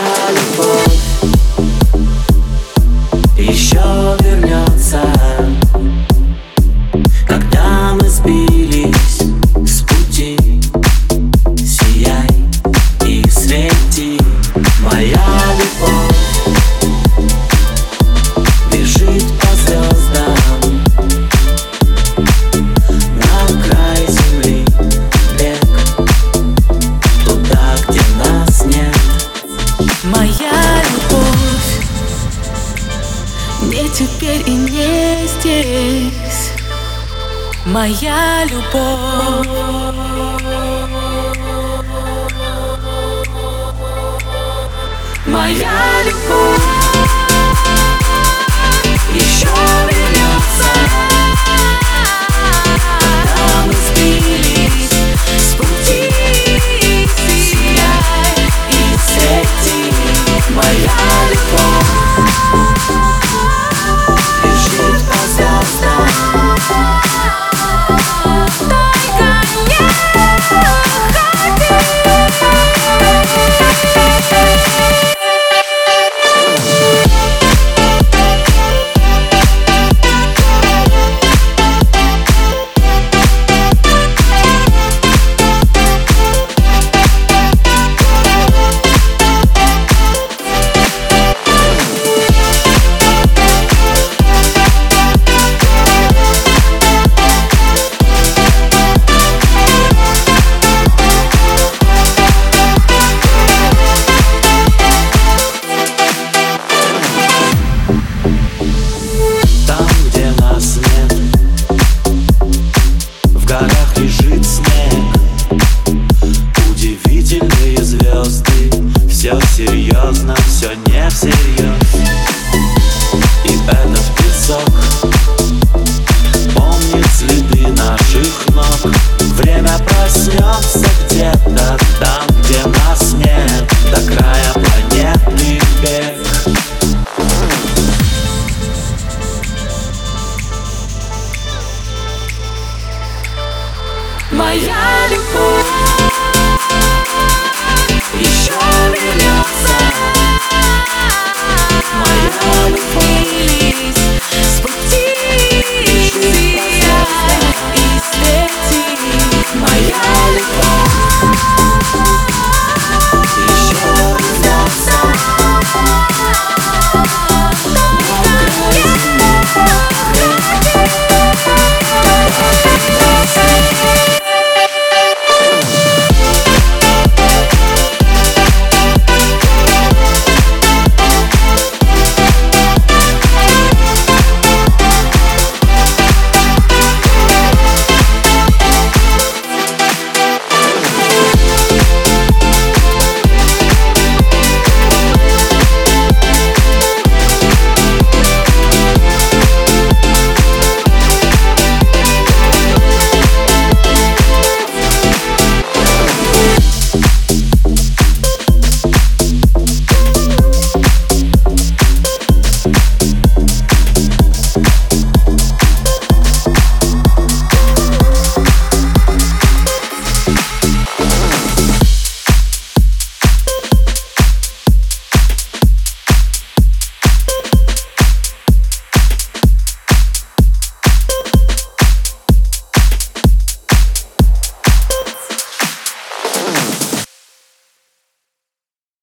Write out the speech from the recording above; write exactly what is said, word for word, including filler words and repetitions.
любовь еще вернется, когда мы сбились с пути. Сияй и свети, моя любовь бежит по звездам на край земли, век, туда, где нас нет. Моя любовь не теперь и не здесь. Моя любовь Моя любовь еще вернется, когда мы сбились с пути. Сияй и свети, моя любовь бежит по звездам. только не уходи. Там, где нас нет, в горах лежит снег. Удивительные звезды, все серьезно, все не всерьез. И этот песок помнит следы наших ног. Время проснется где-то